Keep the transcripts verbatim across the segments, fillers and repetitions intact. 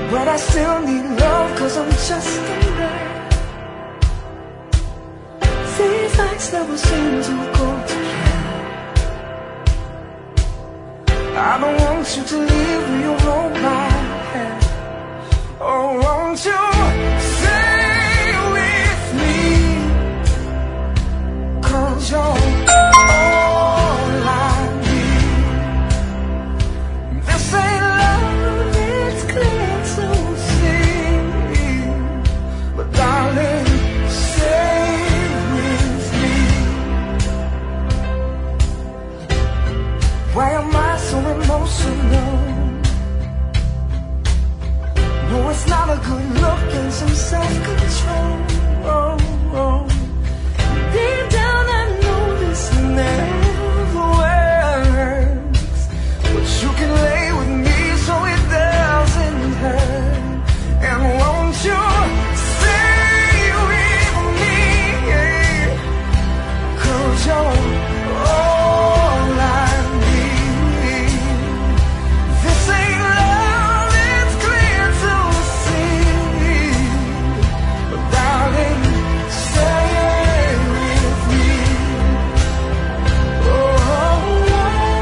but I still need love, cause I'm just a man. These nights never seem to go to plan. I don't want you to leave me, you hold my hand. Oh, won't you stay with me, cause you're all I need. This ain't love, it's clear to see, but darling, stay with me. Why am I so emotional? No, it's not a good look and some self-control. Oh, oh. Deep down I know this never works, but you can lay with me so it doesn't hurt. And won't you stay with me, cause you're all I need. This ain't love, it's clear to see, but darling, stay with me. Oh, oh, oh,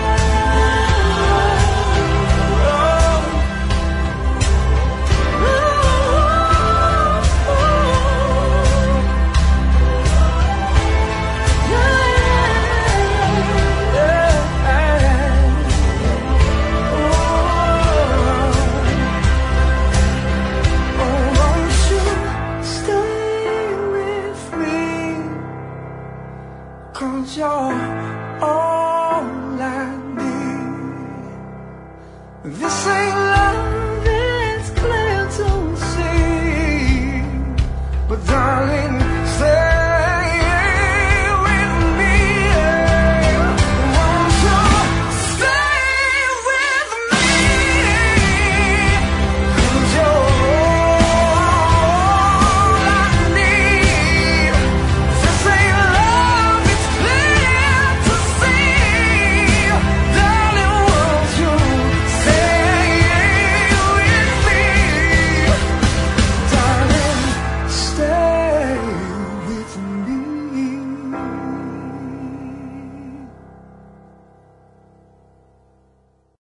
won't you stay with me, cause you're all I need. This ain't